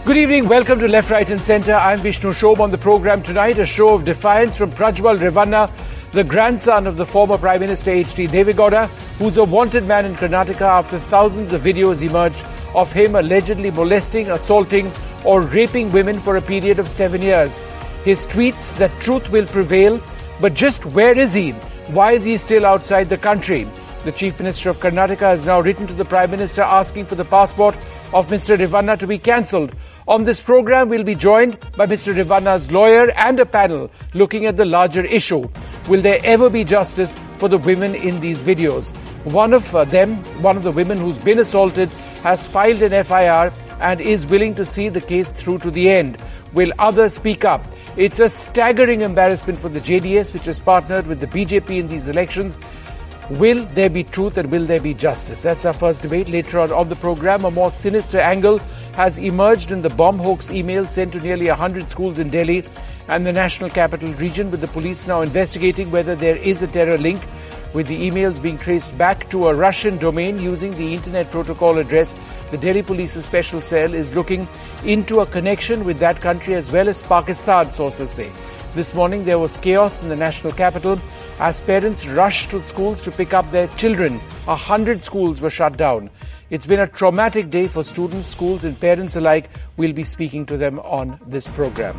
Good evening, welcome to Left, Right and Centre. I'm Vishnu Shom. On the programme tonight, a show of defiance from Prajwal Revanna, the grandson of the former Prime Minister H.D. Devegowda, who's a wanted man in Karnataka after thousands of videos emerged of him allegedly molesting, assaulting or raping women for a period of 7 years. His tweets that truth will prevail, but just where is he? Why is he still outside the country? The Chief Minister of Karnataka has now written to the Prime Minister asking for the passport of Mr. Revanna to be cancelled. On this program, we'll be joined by Mr. Revanna's lawyer and a panel looking at the larger issue. Will there ever be justice for the women in these videos? One of the women who's been assaulted, has filed an FIR and is willing to see the case through to the end. Will others speak up? It's a staggering embarrassment for the JDS, which has partnered with the BJP in these elections. Will there be truth and will there be justice? That's our first debate. Later on the program, a more sinister angle has emerged in the bomb hoax emails sent to nearly 100 schools in Delhi and the National Capital Region, with the police now investigating whether there is a terror link, with the emails being traced back to a Russian domain using the Internet Protocol address. The Delhi Police's special cell is looking into a connection with that country as well as Pakistan, sources say. This morning there was chaos in the national capital as parents rushed to schools to pick up their children. 100 schools were shut down. It's been a traumatic day for students, schools and parents alike. We'll be speaking to them on this program.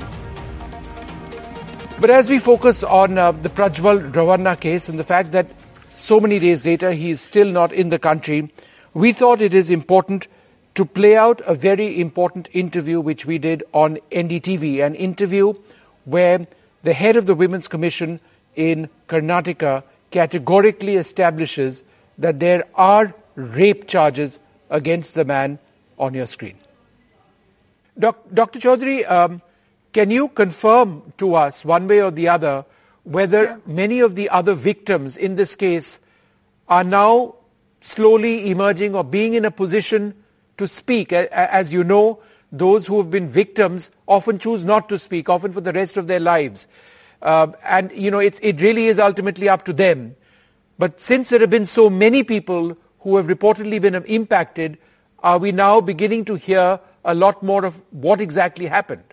But as we focus on the Prajwal Revanna case and the fact that so many days later he is still not in the country, we thought it is important to play out a very important interview which we did on NDTV, an interview where the head of the Women's Commission in Karnataka categorically establishes that there are rape charges against the man on your screen. Dr. Chaudhary, can you confirm to us one way or the other whether many of the other victims in this case are now slowly emerging or being in a position to speak? As you know, those who have been victims often choose not to speak, often for the rest of their lives. And, you know, it really is ultimately up to them. But since there have been so many people who have reportedly been impacted, are we now beginning to hear a lot more of what exactly happened?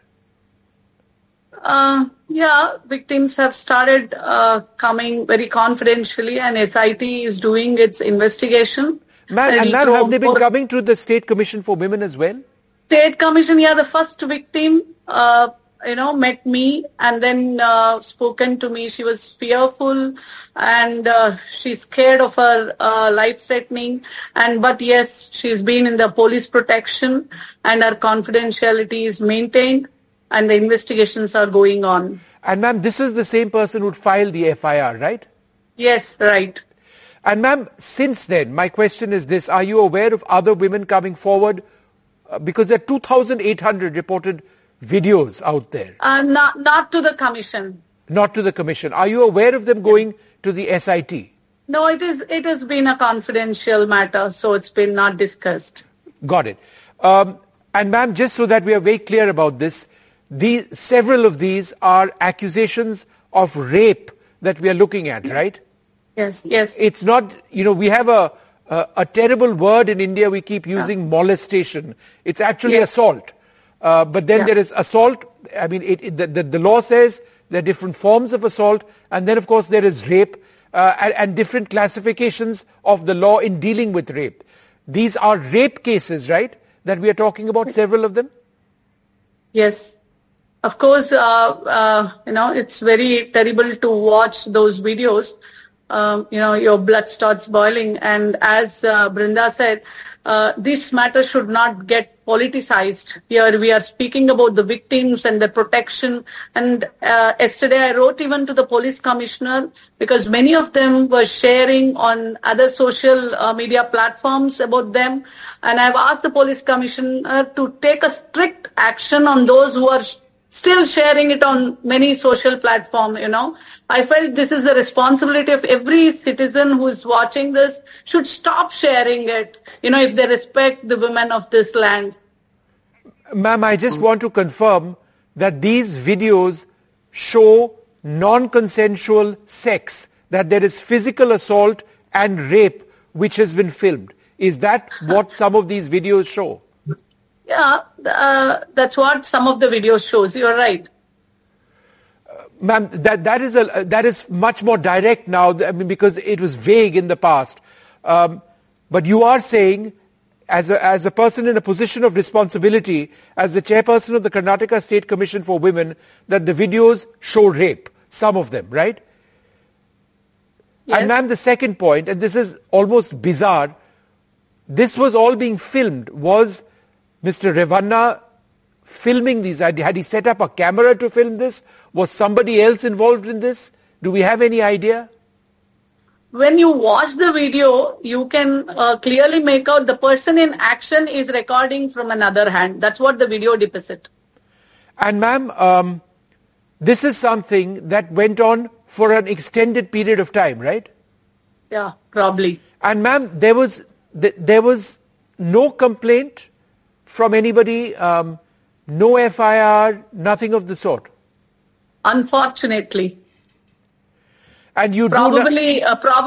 Victims have started coming very confidentially, and SIT is doing its investigation. Ma'am, have they been coming to the State Commission for Women as well? State Commission, the first victim, met me and then spoken to me. She was fearful and she's scared of her life threatening. But yes, she's been in the police protection and her confidentiality is maintained and the investigations are going on. And ma'am, this is the same person who'd filed the FIR, right? Yes, right. And ma'am, since then, my question is this: are you aware of other women coming forward? Because there are 2,800 reported videos out there. Not to the commission. Not to the commission. Are you aware of them going to the SIT? No, it has been a confidential matter, so it's been not discussed. Got it. And ma'am, just so that we are very clear about this, several of these are accusations of rape that we are looking at, right? Yes. It's not, we have a terrible word in India we keep using, molestation. It's actually assault. But then there is assault. I mean, the law says there are different forms of assault. And then, of course, there is rape and different classifications of the law in dealing with rape. These are rape cases, right, that we are talking about, several of them? Yes. Of course, it's very terrible to watch those videos. Your blood starts boiling. And as Brinda said, this matter should not get politicized. Here we are speaking about the victims and the protection. And yesterday I wrote even to the police commissioner because many of them were sharing on other social media platforms about them. And I've asked the police commissioner to take a strict action on those who are still sharing it on many social platforms, I felt this is the responsibility of every citizen who is watching this should stop sharing it, if they respect the women of this land. Ma'am, I just want to confirm that these videos show non-consensual sex, that there is physical assault and rape which has been filmed. Is that what some of these videos show? that's what some of the videos shows. You're right. Ma'am, that is much more direct now, I mean, because it was vague in the past. But you are saying, as a person in a position of responsibility, as the chairperson of the Karnataka State Commission for Women, that the videos show rape, some of them, right? Yes. And ma'am, the second point, and this is almost bizarre, this was all being filmed. Was Mr. Revanna filming these? Had he set up a camera to film this? Was somebody else involved in this? Do we have any idea? When you watch the video, you can clearly make out the person in action is recording from another hand. That's what the video depicts. And ma'am, this is something that went on for an extended period of time, right? Yeah, probably. And ma'am, there was no complaint from anybody, no FIR, nothing of the sort. Unfortunately. And you probably,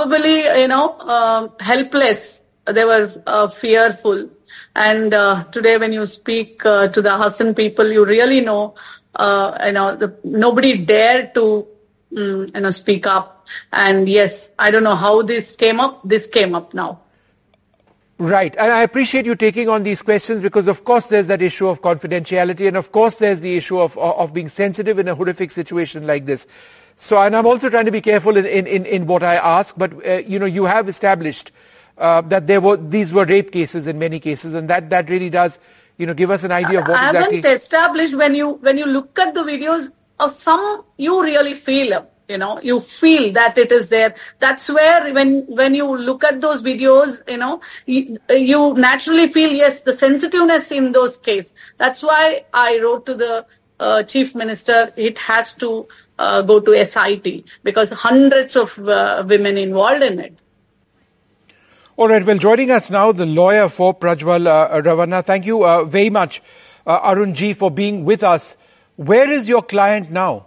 helpless. They were fearful. And today, when you speak to the Hassan people, you really know, nobody dared to, speak up. And yes, I don't know how this came up. This came up now. Right. And I appreciate you taking on these questions because, of course, there's that issue of confidentiality. And, of course, there's the issue of being sensitive in a horrific situation like this. So, and I'm also trying to be careful in what I ask. But, you have established that these were rape cases in many cases. And that really does, give us an idea of what exactly... I haven't established when you look at the videos of some, you really feel you feel that it is there. That's where when you look at those videos, you naturally feel, yes, the sensitiveness in those cases. That's why I wrote to the Chief Minister, it has to go to SIT because hundreds of women involved in it. All right. Well, joining us now, the lawyer for Prajwal Revanna. Thank you very much, Arun Ji, for being with us. Where is your client now?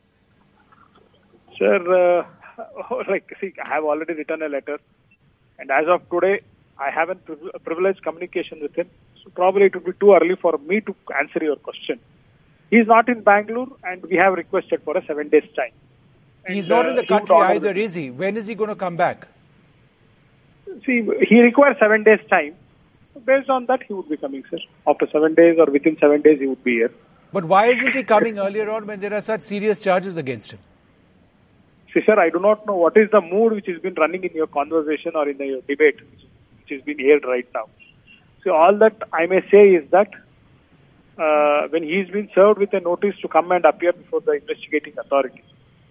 Sir, I have already written a letter, and as of today, I haven't privileged communication with him. So probably it would be too early for me to answer your question. He is not in Bangalore, and we have requested for a 7 days time. He's not in the country either, is he? When is he going to come back? See, he requires 7 days time. Based on that, he would be coming, sir. After 7 days or within 7 days, he would be here. But why isn't he coming earlier on when there are such serious charges against him? See, sir, I do not know what is the mood which has been running in your conversation or in your debate, which is being aired right now. So all that I may say is that when he's been served with a notice to come and appear before the investigating authority,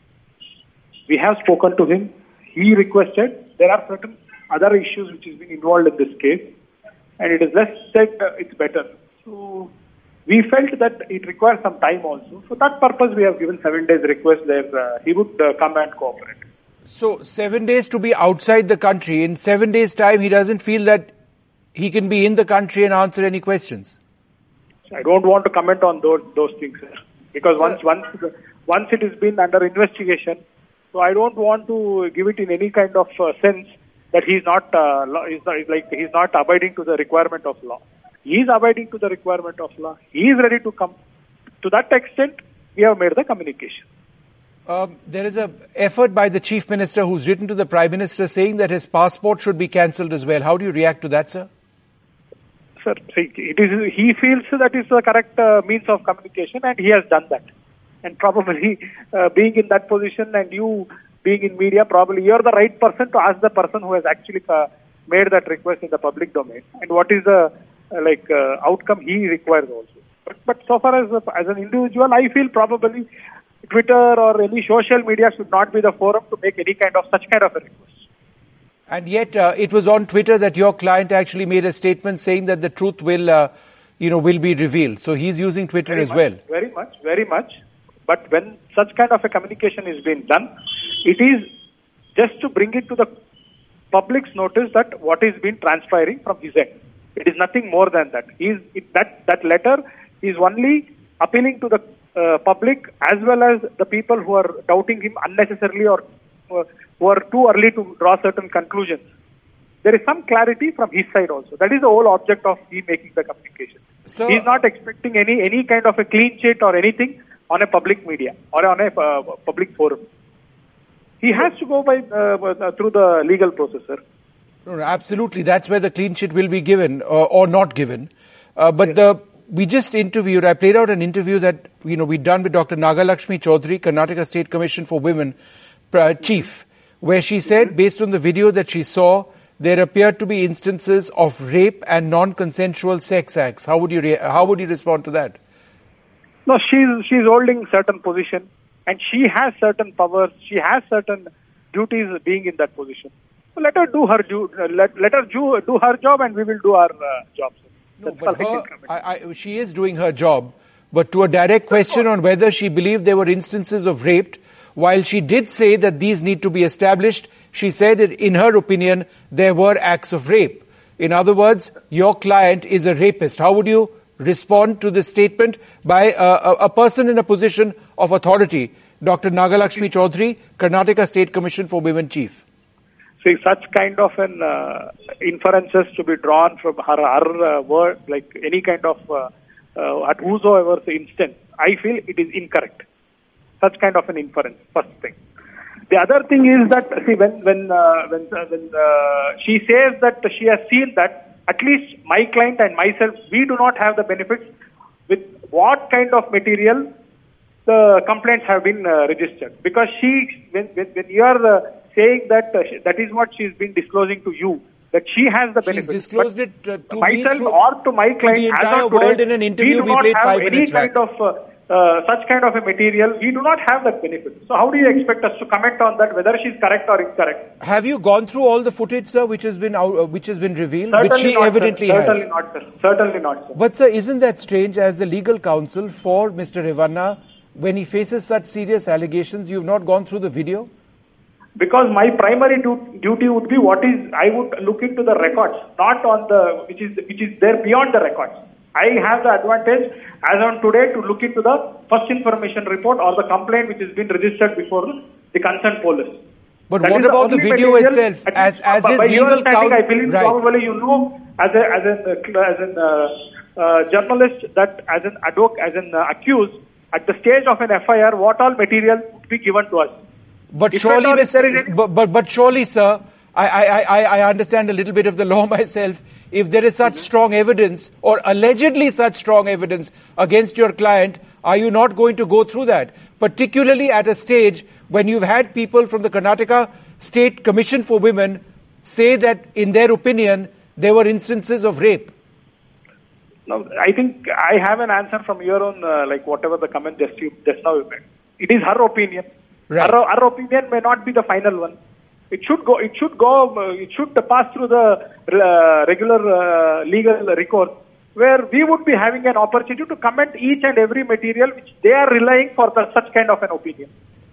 we have spoken to him. He requested. There are certain other issues which has been involved in this case, and it is less said it's better. So we felt that it requires some time also. For that purpose, we have given 7 days request that he would come and cooperate. So 7 days to be outside the country. In 7 days' time, he doesn't feel that he can be in the country and answer any questions. I don't want to comment on those things, sir. Because once it has been under investigation, so I don't want to give it in any kind of sense that he's not abiding to the requirement of law. He is abiding to the requirement of law. He is ready to come. To that extent, we have made the communication. There is an effort by the Chief Minister who's written to the Prime Minister saying that his passport should be cancelled as well. How do you react to that, sir? Sir, he feels that is the correct means of communication, and he has done that. And probably being in that position and you being in media, probably you're the right person to ask the person who has actually made that request in the public domain. And what is the outcome he requires also. But so far as an individual, I feel probably Twitter or any social media should not be the forum to make such kind of a request. And yet, it was on Twitter that your client actually made a statement saying that the truth will be revealed. So he's using Twitter as well. Very much. But when such kind of a communication is being done, it is just to bring it to the public's notice that what is being transpiring from his end. It is nothing more than that. That letter is only appealing to the public as well as the people who are doubting him unnecessarily or who are too early to draw certain conclusions. There is some clarity from his side also. That is the whole object of he making the communication. So, he's not expecting any kind of a clean sheet or anything on a public media or on a public forum. He has to go by through the legal process, sir. No, absolutely. That's where the clean sheet will be given or not given. But yes. We just interviewed, I played out an interview that, we'd done with Dr. Nagalakshmi Chaudhary, Karnataka State Commission for Women Chief, where she said, based on the video that she saw, there appeared to be instances of rape and non-consensual sex acts. How would you respond to that? No, she's holding certain position, and she has certain powers. She has certain duties being in that position. So let her do her do her job, and we will do our jobs. No, but she is doing her job. But to a direct question on whether she believed there were instances of rape, while she did say that these need to be established, she said that in her opinion, there were acts of rape. In other words, your client is a rapist. How would you respond to this statement by a person in a position of authority, Dr. Nagalakshmi Chaudhary, Karnataka State Commission for Women Chief? See, such kind of an inferences to be drawn from her word, like any kind of at whosoever's instance, I feel it is incorrect. Such kind of an inference, first thing. The other thing is that, see, when she says that she has seen that at least my client and myself, we do not have the benefits with what kind of material the complaints have been registered. Because when you are saying that that is what she's been disclosing to you, that she has the benefits. She's disclosed it to myself or to my client. To the entire world in an interview we played 5 minutes back. We do not have any kind of such kind of a material. We do not have that benefit. So how do you expect us to comment on that, whether she's correct or incorrect? Have you gone through all the footage, sir, which has been revealed? Certainly which she not, evidently sir. has. Certainly not, sir. Certainly not, sir. But, sir, isn't that strange as the legal counsel for Mr. Revanna, when he faces such serious allegations, you've not gone through the video? Because my primary duty would be I would look into the records, not on which is there beyond the records. I have the advantage as on today to look into the first information report or the complaint which has been registered before the concerned police. But what about the video itself? As his legal counsel, I believe probably you know as a journalist that as an accused at the stage of an FIR, what all material would be given to us. But surely, sir, I understand a little bit of the law myself. If there is such strong evidence or allegedly such strong evidence against your client, are you not going to go through that? Particularly at a stage when you've had people from the Karnataka State Commission for Women say that in their opinion, there were instances of rape. No, I think I have an answer from your own, like whatever the comment just now you made. It is her opinion. Right. Our opinion may not be the final one. It should pass through the regular legal recourse, where we would be having an opportunity to comment each and every material which they are relying for such kind of an opinion.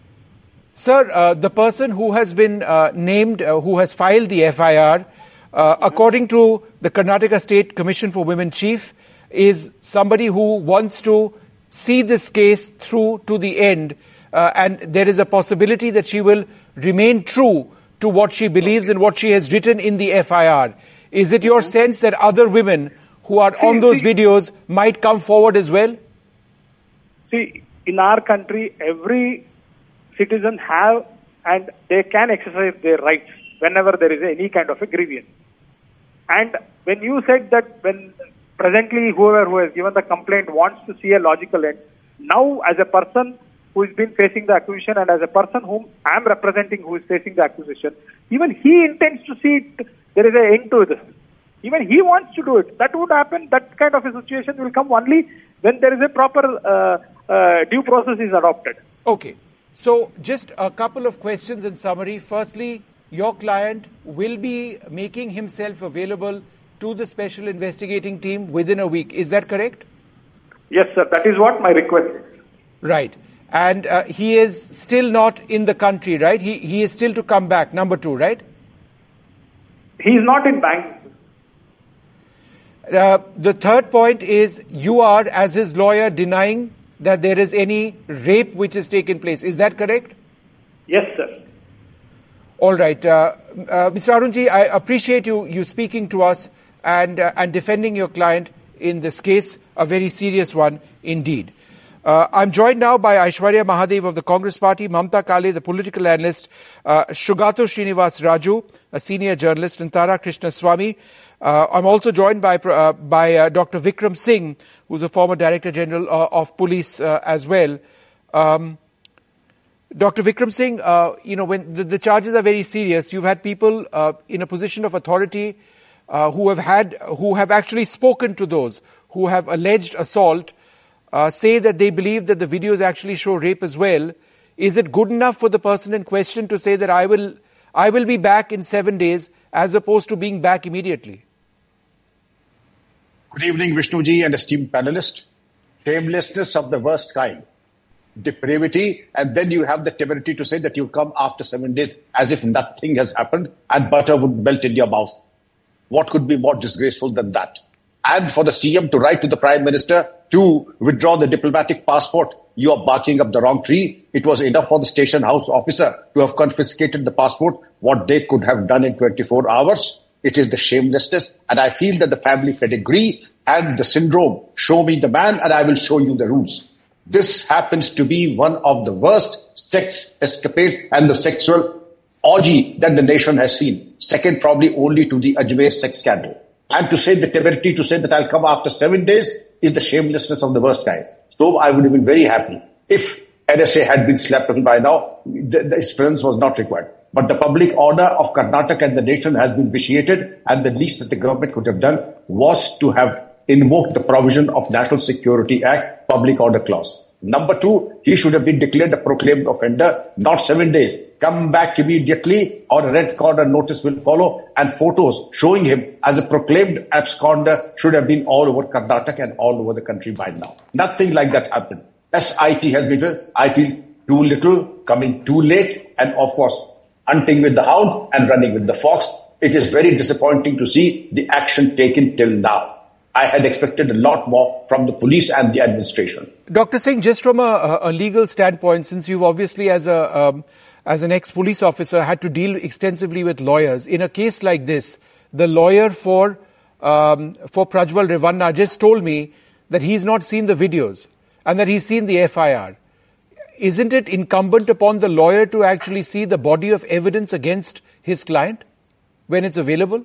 Sir, the person who has been named, who has filed the FIR, according to the Karnataka State Commission for Women Chief, is somebody who wants to see this case through to the end. And there is a possibility that she will remain true to what she believes and what she has written in the FIR. Is it your sense that other women who are on those videos might come forward as well? See, in our country, every citizen have and they can exercise their rights whenever there is any kind of a grievance. And when you said that when presently whoever who has given the complaint wants to see a logical end, now as a person who has been facing the accusation and as a person whom I am representing who is facing the accusation, even he intends to see there is an end to this. Even he wants to do it. That would happen. That kind of a situation will come only when there is a proper due process is adopted. Okay. So just a couple of questions in summary. Firstly, your client will be making himself available to the special investigating team within a week. Is that correct? Yes, sir. That is what my request is. Right. And he is still not in the country, right? He is still to come back, number 2, right? He is not in Bangalore. The third point is you are, as his lawyer, denying that there is any rape which has taken place. Is that correct? Yes, sir. All right. Mr. Arunji, I appreciate you speaking to us and defending your client in this case. a very serious one indeed. I'm joined now by Aishwarya Mahadev of the Congress Party, Mamta Kale, the political analyst, Shugato Srinivas Raju, a senior journalist, and Tara Krishnaswamy. I'm also joined by Dr. Vikram Singh, who's a former Director General of Police as well. Dr. Vikram Singh, when the charges are very serious, you've had people in a position of authority who have actually spoken to those who have alleged assault, say that they believe that the videos actually show rape as well. Is it good enough for the person in question to say that I will be back in 7 days as opposed to being back immediately? Good evening, Vishnuji and esteemed panelists. Shamelessness of the worst kind. Depravity, and then you have the temerity to say that you come after 7 days as if nothing has happened and butter would melt in your mouth. What could be more disgraceful than that? And for the CM to write to the Prime Minister to withdraw the diplomatic passport, you are barking up the wrong tree. It was enough for the station house officer to have confiscated the passport, what they could have done in 24 hours. It is the shamelessness, and I feel that the family pedigree and the syndrome, show me the man and I will show you the rules. This happens to be one of the worst sex escapades and the sexual orgy that the nation has seen. Second, probably only to the Ajmer sex scandal. And to say the temerity to say that I'll come after 7 days is the shamelessness of the worst kind. So I would have been very happy if NSA had been slapped on by now. Its presence was not required. But the public order of Karnataka and the nation has been vitiated, and the least that the government could have done was to have invoked the provision of National Security Act, Public Order Clause. Number 2, he should have been declared a proclaimed offender, not 7 days. Come back immediately or a red corner notice will follow, and photos showing him as a proclaimed absconder should have been all over Karnataka and all over the country by now. Nothing like that happened. SIT has been, I feel, too little, coming too late, and of course, hunting with the hound and running with the fox. It is very disappointing to see the action taken till now. I had expected a lot more from the police and the administration. Dr. Singh, just from a legal standpoint, since you've obviously as an ex-police officer had to deal extensively with lawyers, in a case like this, the lawyer for Prajwal Revanna just told me that he's not seen the videos and that he's seen the FIR. Isn't it incumbent upon the lawyer to actually see the body of evidence against his client when it's available?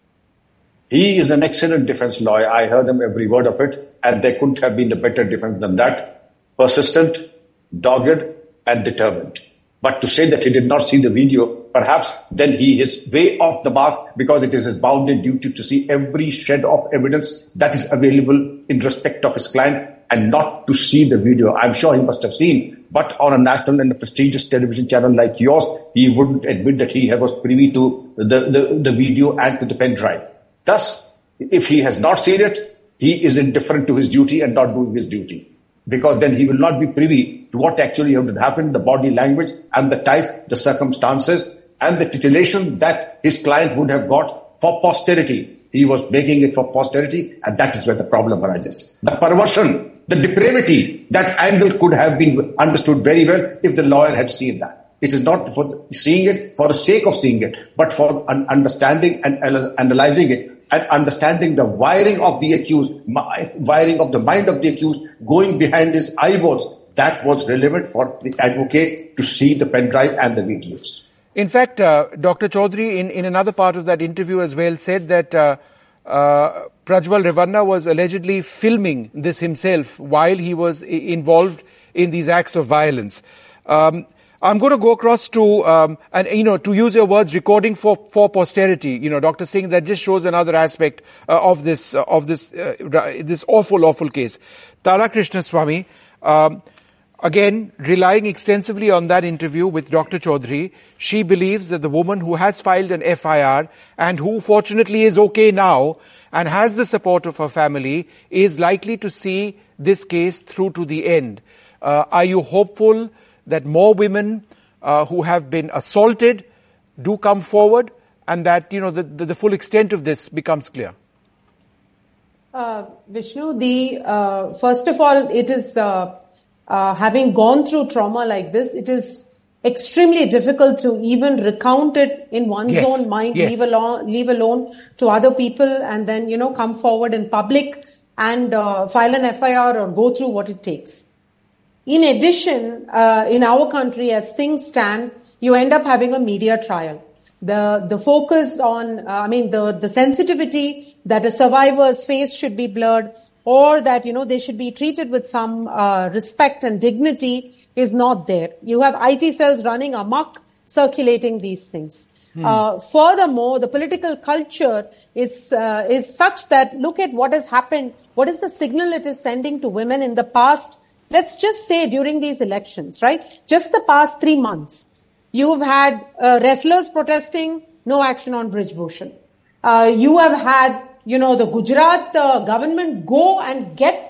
He is an excellent defense lawyer. I heard him every word of it, and there couldn't have been a better defense than that. Persistent, dogged, and determined. But to say that he did not see the video, perhaps then he is way off the mark, because it is his bounden duty to see every shred of evidence that is available in respect of his client and not to see the video. I'm sure he must have seen, but on a national and a prestigious television channel like yours, he wouldn't admit that he was privy to the video and to the pen drive. Thus, if he has not seen it, he is indifferent to his duty and not doing his duty. Because then he will not be privy to what actually had happened, the body language and the type, the circumstances, and the titillation that his client would have got for posterity. He was making it for posterity, and that is where the problem arises. The perversion, the depravity, that angle could have been understood very well if the lawyer had seen that. It is not for seeing it for the sake of seeing it, but for understanding and analyzing it and understanding the wiring of the accused, wiring of the mind of the accused, going behind his eyeballs. That was relevant for the advocate to see the pen drive and the videos. In fact, Dr. Chaudhary, in another part of that interview as well, said that Prajwal Revanna was allegedly filming this himself while he was involved in these acts of violence. I'm going to go across to, to use your words, recording for posterity. Dr. Singh, that just shows another aspect of this awful case. Tara Krishnaswamy, again, relying extensively on that interview with Dr. Chaudhary, she believes that the woman who has filed an FIR and who fortunately is okay now and has the support of her family is likely to see this case through to the end. Are you hopeful that more women who have been assaulted do come forward and that, the full extent of this becomes clear? Vishnu, first of all, it is, having gone through trauma like this, it is extremely difficult to even recount it in one's own mind, leave alone to other people, and then, come forward in public and file an FIR or go through what it takes. In addition, in our country, as things stand, you end up having a media trial. The focus on, the sensitivity that a survivor's face should be blurred, or that, they should be treated with some respect and dignity is not there. You have IT cells running amok, circulating these things. Furthermore, the political culture is such that look at what has happened. What is the signal it is sending to women in the past? Let's just say during these elections, right? Just the past 3 months, you've had wrestlers protesting, no action on Brij Bhushan. You have had, the Gujarat government go and get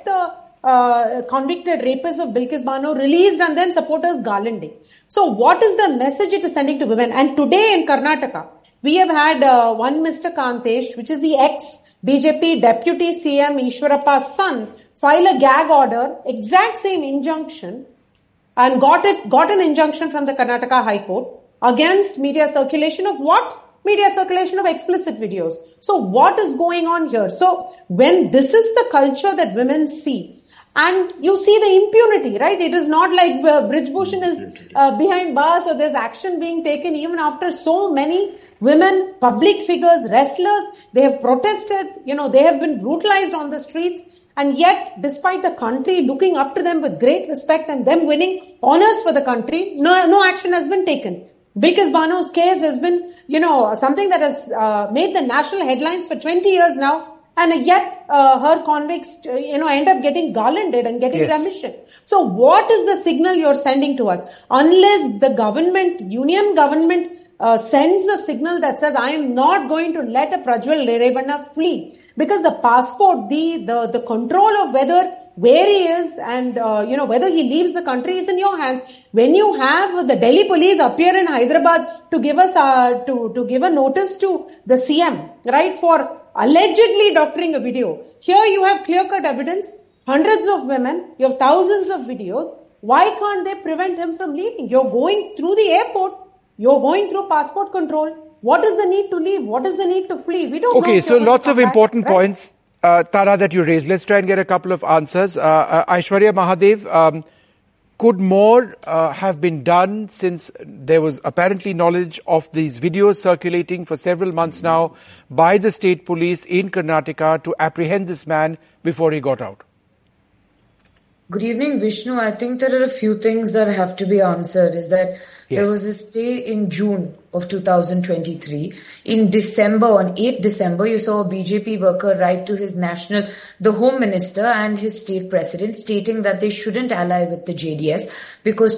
the convicted rapist of Bilkis Bano released and then supporters garlanding. So what is the message it is sending to women? And today in Karnataka, we have had one Mr. Kantesh, which is the ex-BJP Deputy CM Ishwarappa's son, file a gag order, exact same injunction, and got an injunction from the Karnataka High Court against media circulation of what? Media circulation of explicit videos. So what is going on here? So when this is the culture that women see, and you see the impunity, right? It is not like Brij Bhushan is behind bars or there's action being taken even after so many women, public figures, wrestlers, they have protested, they have been brutalized on the streets. And yet, despite the country looking up to them with great respect and them winning honors for the country, no action has been taken. Bilkis Bano's case has been, something that has made the national headlines for 20 years now. And yet, her convicts, end up getting garlanded and getting remission. So what is the signal you're sending to us? Unless the union government, sends a signal that says, I am not going to let a Prajwal Revanna flee. Because the passport, the control of where he is and, whether he leaves the country is in your hands. When you have the Delhi police appear in Hyderabad to give us, to give a notice to the CM, right, for allegedly doctoring a video. Here you have clear-cut evidence, hundreds of women, you have thousands of videos. Why can't they prevent him from leaving? You're going through the airport. You're going through passport control. What is the need to leave? What is the need to flee? We don't know. Okay, so lots of important points, Tara, that you raised. Let's try and get a couple of answers. Aishwarya Mahadev, could more have been done since there was apparently knowledge of these videos circulating for several months now by the state police in Karnataka to apprehend this man before he got out? Good evening, Vishnu. I think there are a few things that have to be answered. Is that there was a stay in June of 2023. In December, on 8th December, you saw a BJP worker write to the Home Minister and his state president stating that they shouldn't ally with the JDS because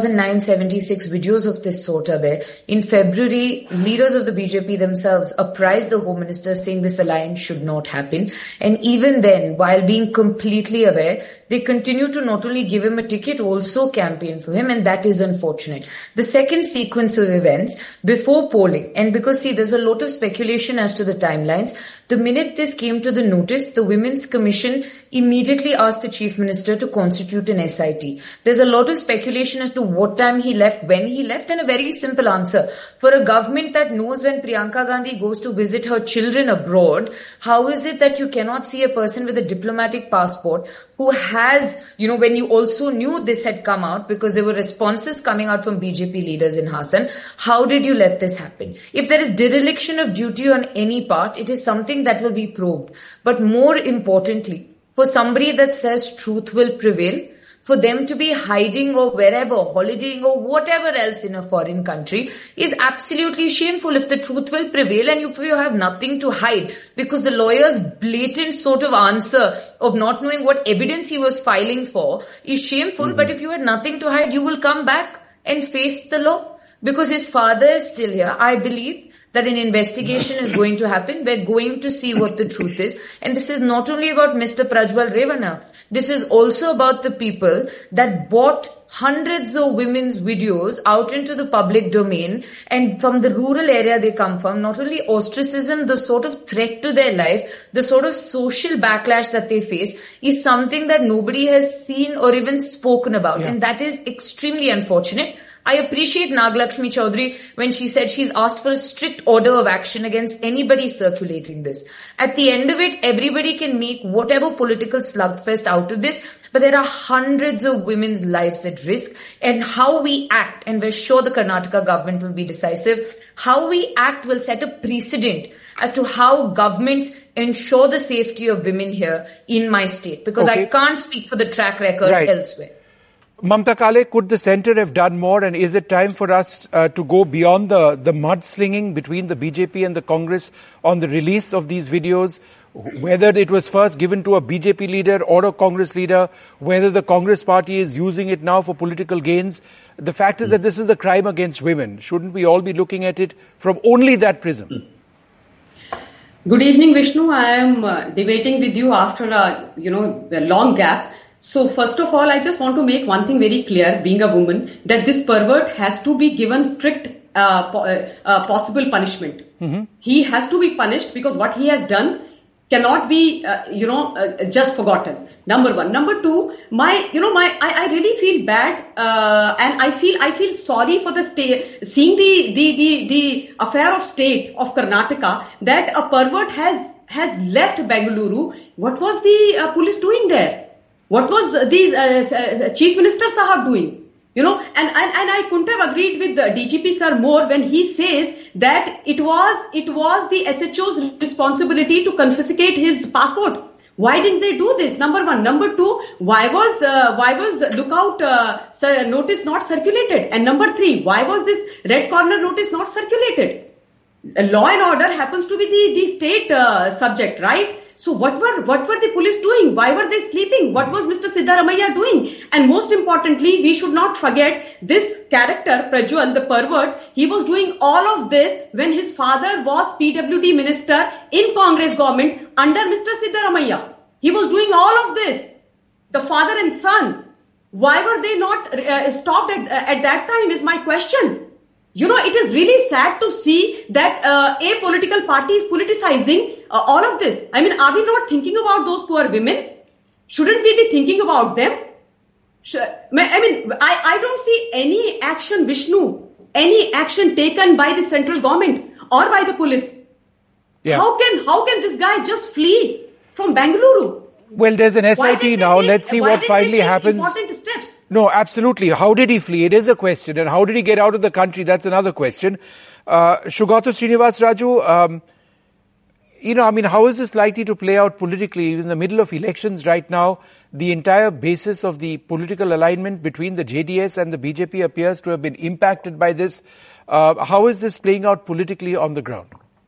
2009-76 videos of this sort are there. In February, leaders of the BJP themselves apprised the Home Minister saying this alliance should not happen. And even then, while being completely aware, they continue to not only give him a ticket, also campaign for him, and that is unfortunate. The second sequence of events, before polling, and because there's a lot of speculation as to the timelines, the minute this came to the notice, the Women's Commission immediately asked the Chief Minister to constitute an SIT. There's a lot of speculation as to what time he left, when he left, and a very simple answer. For a government that knows when Priyanka Gandhi goes to visit her children abroad, how is it that you cannot see a person with a diplomatic passport who has, when you also knew this had come out because there were responses coming out from BJP leaders in Hassan, how did you let this happen? If there is dereliction of duty on any part, it is something that will be probed. But more importantly, for somebody that says truth will prevail, for them to be hiding or wherever, holidaying or whatever else in a foreign country is absolutely shameful if the truth will prevail and if you have nothing to hide. Because the lawyer's blatant sort of answer of not knowing what evidence he was filing for is shameful. But if you had nothing to hide, you will come back and face the law. Because his father is still here. I believe that an investigation is going to happen. We're going to see what the truth is. And this is not only about Mr. Prajwal Revanna. This is also about the people that bought hundreds of women's videos out into the public domain, and from the rural area they come from, not only ostracism, the sort of threat to their life, the sort of social backlash that they face is something that nobody has seen or even spoken about. And that is extremely unfortunate. I appreciate Nagalakshmi Chaudhary when she said she's asked for a strict order of action against anybody circulating this. At the end of it, everybody can make whatever political slugfest out of this, but there are hundreds of women's lives at risk, and how we act, and we're sure the Karnataka government will be decisive, how we act will set a precedent as to how governments ensure the safety of women here in my state, because I can't speak for the track record elsewhere. Mamta Kale, could the centre have done more, and is it time for us to go beyond the mudslinging between the BJP and the Congress on the release of these videos, whether it was first given to a BJP leader or a Congress leader, whether the Congress party is using it now for political gains? The fact is that this is a crime against women. Shouldn't we all be looking at it from only that prism? Good evening, Vishnu. I am debating with you after a long gap. So first of all, I just want to make one thing very clear, being a woman, that this pervert has to be given strict possible punishment. Mm-hmm. He has to be punished because what he has done cannot be, just forgotten. Number one. Number two, I really feel bad, and I feel sorry for the state, seeing the affair of state of Karnataka, that a pervert has left Bengaluru. What was the police doing there? What was the Chief Minister Sahab doing? And I couldn't have agreed with the DGP sir more when he says that it was the SHO's responsibility to confiscate his passport. Why didn't they do this? Number one. Number two, why was lookout notice not circulated? And number three, why was this red corner notice not circulated? Law and order happens to be the state subject, right? So what were the police doing? Why were they sleeping? What was Mr. Siddaramaiah doing? And most importantly, we should not forget this character, Prajwal, the pervert. He was doing all of this when his father was PWD minister in Congress government under Mr. Siddaramaiah. He was doing all of this. The father and son. Why were they not stopped at that time is my question. It is really sad to see that a political party is politicizing all of this. I mean, are we not thinking about those poor women? Shouldn't we be thinking about them? I don't see any action, Vishnu, any action taken by the central government or by the police. Yeah. How can this guy just flee from Bengaluru? Well, there's an SIT now. Let's see what finally happens. Important steps. No, absolutely. How did he flee? It is a question. And how did he get out of the country? That's another question. Sugata Srinivas Raju, how is this likely to play out politically in the middle of elections right now? The entire basis of the political alignment between the JDS and the BJP appears to have been impacted by this. How is this playing out politically on the ground?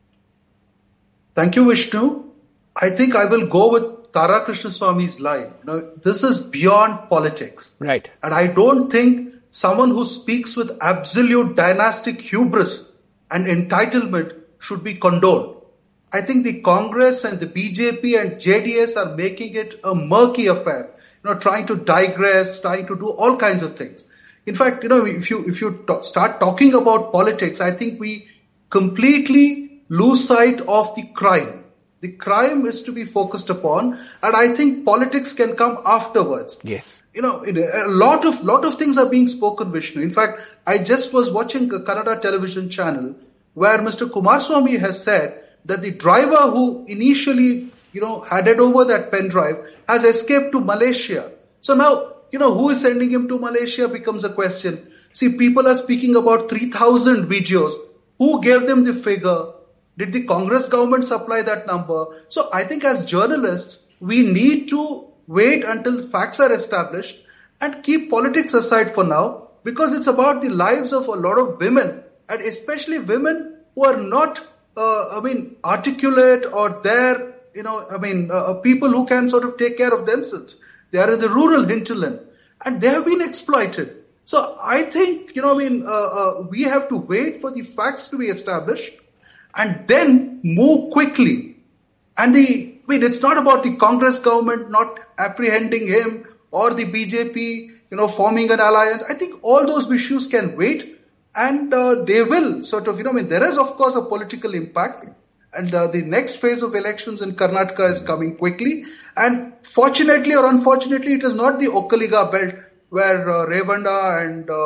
Thank you, Vishnu. I think I will go with Tara Krishnaswamy's line. This is beyond politics. Right. And I don't think someone who speaks with absolute dynastic hubris and entitlement should be condoned. I think the Congress and the BJP and JDS are making it a murky affair, trying to digress, trying to do all kinds of things. In fact, if you start talking about politics, I think we completely lose sight of the crime. The crime is to be focused upon, and I think politics can come afterwards. Yes. A lot of things are being spoken, Vishnu. In fact, I just was watching a Kannada television channel where Mr. Kumaraswamy has said that the driver who initially, handed over that pen drive has escaped to Malaysia. So now, who is sending him to Malaysia becomes a question. See, people are speaking about 3,000 videos. Who gave them the figure? Did the Congress government supply that number? So I think as journalists, we need to wait until facts are established and keep politics aside for now, because it's about the lives of a lot of women, and especially women who are not, articulate or there, people who can sort of take care of themselves. They are in the rural hinterland and they have been exploited. So I think, we have to wait for the facts to be established and then move quickly. And it's not about the Congress government not apprehending him or the BJP, forming an alliance. I think all those issues can wait, and they will sort of, there is of course a political impact, and the next phase of elections in Karnataka is coming quickly. And fortunately or unfortunately, it is not the Okkaliga belt where Revanda and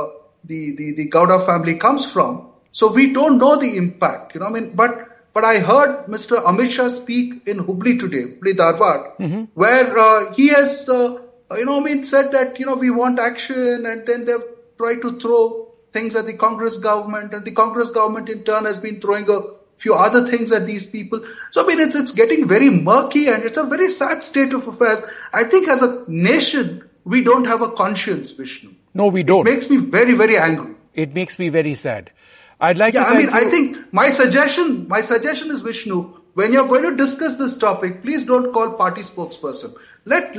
the Gowda family comes from. So we don't know the impact, but I heard Mr. Amit Shah speak in Hubli today, Hubli Dharwad, where he has, said that, we want action, and then they've tried to throw things at the Congress government, and the Congress government in turn has been throwing a few other things at these people. So, it's getting very murky, and it's a very sad state of affairs. I think as a nation, we don't have a conscience, Vishnu. No, we don't. It makes me very, very angry. It makes me very sad. I'd like to I think my suggestion is, Vishnu, when you're going to discuss this topic, please don't call party spokesperson. Let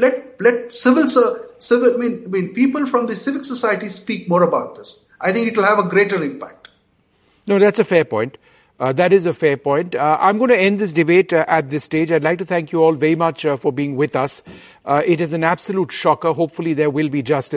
people from the civic society speak more about this. I think it will have a greater impact. No, that's a fair point. That is a fair point. I'm going to end this debate at this stage. I'd like to thank you all very much for being with us. It is an absolute shocker. Hopefully there will be justice.